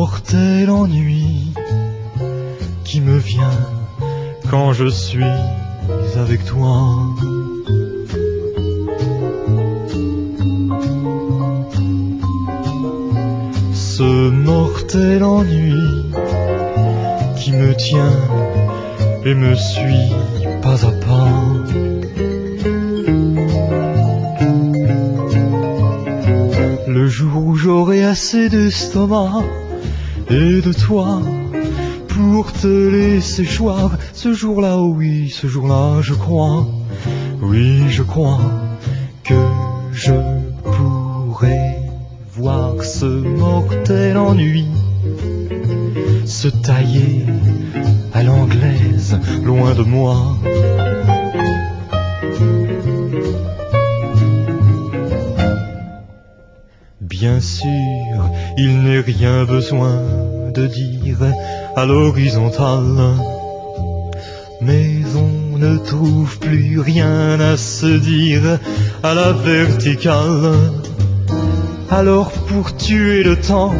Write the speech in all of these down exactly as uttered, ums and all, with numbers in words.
mortel ennui qui me vient quand je suis avec toi. Ce mortel ennui qui me tient et me suit pas à pas. Le jour où j'aurai assez d'estomac et de toi pour te laisser choir, ce jour-là, oh oui, ce jour-là, je crois, oui, je crois que je pourrai voir ce mortel ennui se tailler à l'anglaise, loin de moi. Bien sûr, il n'est rien besoin de dire à l'horizontale, mais on ne trouve plus rien à se dire à la verticale. Alors pour tuer le temps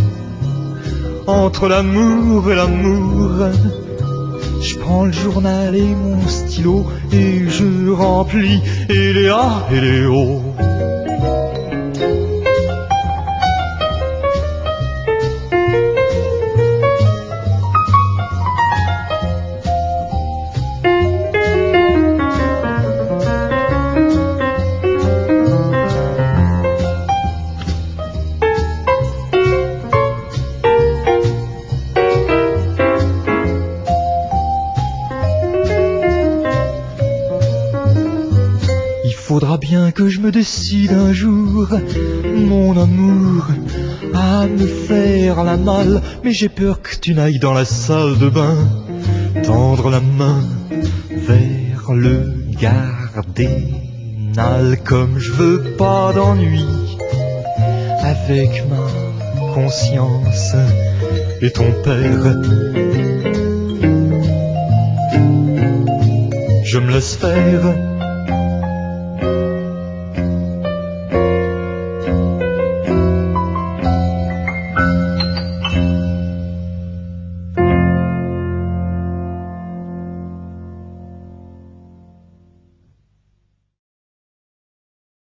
entre l'amour et l'amour, je prends le journal et mon stylo et je remplis et les A et les O. Il faudra bien que je me décide un jour, mon amour, à me faire la malle, mais j'ai peur que tu n'ailles dans la salle de bain tendre la main vers le gardénal. Comme je veux pas d'ennui avec ma conscience et ton père, je me laisse faire